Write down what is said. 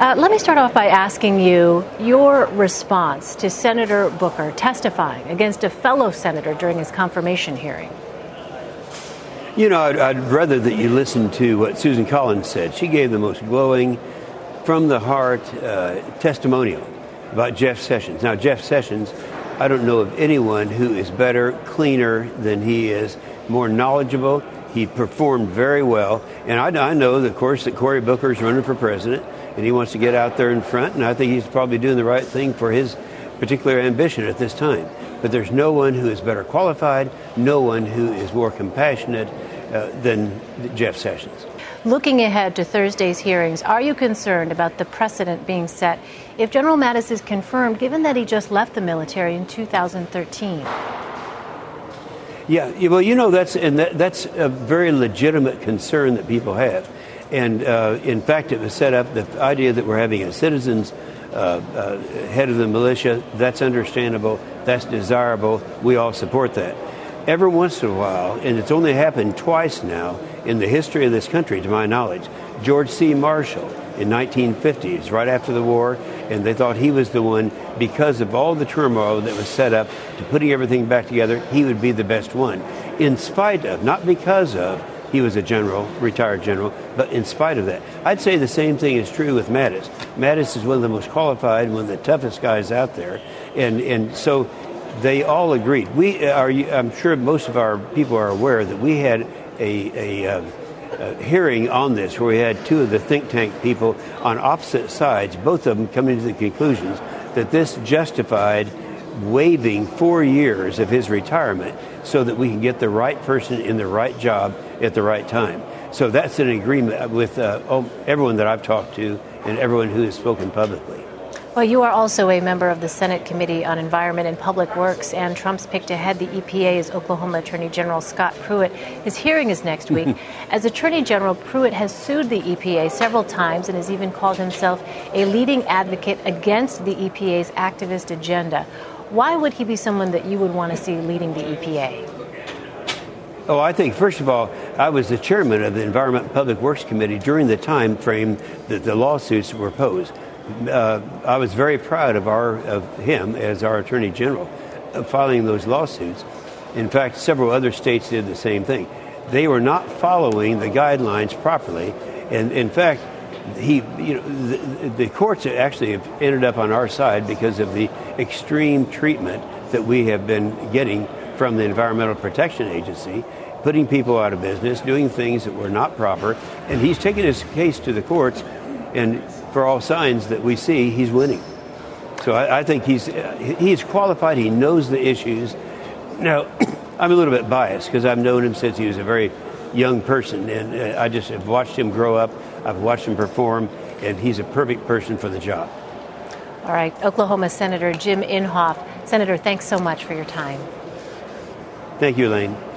Let me start off by asking you your response to Senator Booker testifying against a fellow senator during his confirmation hearing. You know, I'd rather that you listen to what Susan Collins said. She gave the most glowing, from-the-heart testimonial about Jeff Sessions. Now, Jeff Sessions, I don't know of anyone who is better, cleaner than he is, more knowledgeable. He performed very well. And I know, of course, that Cory Booker is running for president, and he wants to get out there in front, and I think he's probably doing the right thing for his particular ambition at this time. But there's no one who is better qualified, no one who is more compassionate than Jeff Sessions. Looking ahead to Thursday's hearings, are you concerned about the precedent being set if General Mattis is confirmed, given that he just left the military in 2013? Yeah, well, you know, that's a very legitimate concern that people have. And in fact, it was set up, the idea that we're having a citizens head of the militia, that's understandable, that's desirable, we all support that. Every once in a while, and it's only happened twice now in the history of this country, to my knowledge, George C. Marshall in 1950s, right after the war, and they thought he was the one, because of all the turmoil that was set up to putting everything back together, he would be the best one. In spite of, not because of, he was a general, retired general, but in spite of that. I'd say the same thing is true with Mattis. Mattis is one of the most qualified, one of the toughest guys out there, and so they all agreed. I'm sure most of our people are aware that we had a hearing on this where we had two of the think tank people on opposite sides, both of them coming to the conclusions that this justified waiving 4 years of his retirement so that we can get the right person in the right job at the right time. So that's an agreement with everyone that I've talked to and everyone who has spoken publicly. Well, you are also a member of the Senate Committee on Environment and Public Works, and Trump's pick to head the EPA's Oklahoma Attorney General Scott Pruitt. His hearing is next week. As Attorney General, Pruitt has sued the EPA several times and has even called himself a leading advocate against the EPA's activist agenda. Why would he be someone that you would want to see leading the EPA? Oh, I think, first of all, I was the chairman of the Environment and Public Works Committee during the time frame that the lawsuits were posed. I was very proud of him as our Attorney General filing those lawsuits. In fact, several other states did the same thing. They were not following the guidelines properly, and in fact, the courts actually have ended up on our side because of the extreme treatment that we have been getting from the Environmental Protection Agency, putting people out of business, doing things that were not proper, and he's taken his case to the courts, and for all signs that we see, he's winning. So I think he's qualified. He knows the issues. Now, I'm a little bit biased because I've known him since he was a very young person, and I just have watched him grow up. I've watched him perform, and he's a perfect person for the job. All right. Oklahoma Senator Jim Inhofe. Senator, thanks so much for your time. Thank you, Elaine.